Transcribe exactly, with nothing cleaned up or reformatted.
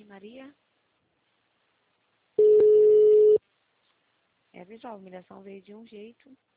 Maria? É, pessoal, a humilhação veio de um jeito.